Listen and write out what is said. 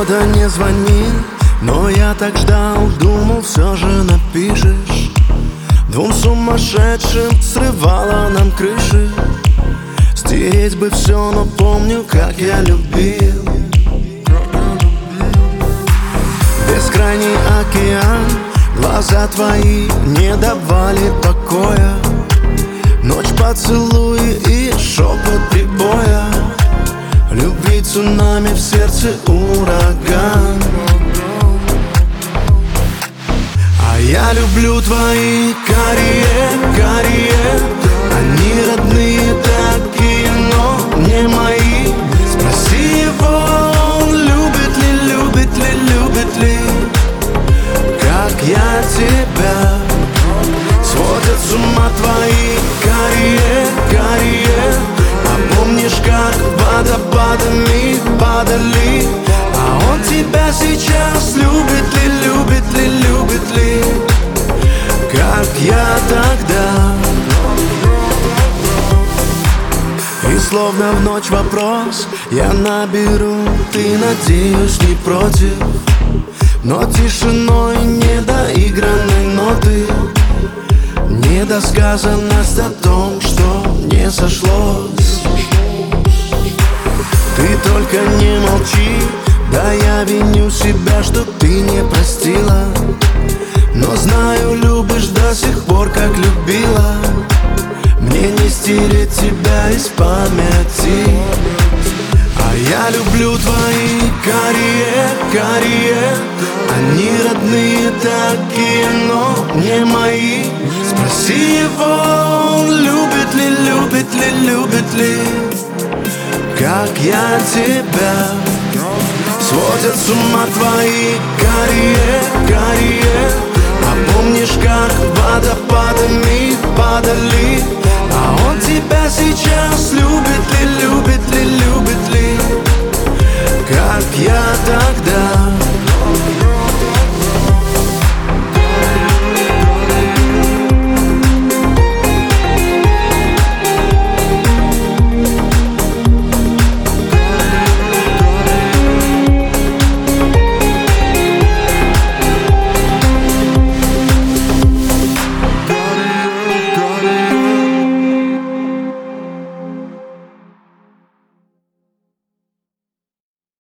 Правда, не звонил, но я так ждал, думал, все же напишешь. Двум сумасшедшим срывало нам крыши. Стереть бы все, но помню, как я любил. Бескрайний океан, глаза твои не давали покоя. Ночь, поцелуи и шепот прибоя. Любви цунами, в сердце ураган. А я люблю твои карие. Они родные такие, но не мои. Спроси его, он любит ли, как я тебя. Сводят с ума твои карие. А помнишь, как водопадами падали? А он тебя сейчас любит ли, как я тогда. И словно в ночь вопрос я наберу, ты, надеюсь, не против. Но тишиной недоигранной ноты, недосказанность о том, что не сошлось. Ты только не молчи, да я виню себя, что ты не простила. Но знаю, любишь до сих пор, как любила. Мне не стереть тебя из памяти. А я люблю твои карие. Они родные такие, но не мои. Спроси его, он любит ли, как я тебя. Сводят с ума твои карие. А помнишь, как водопадами падали? А он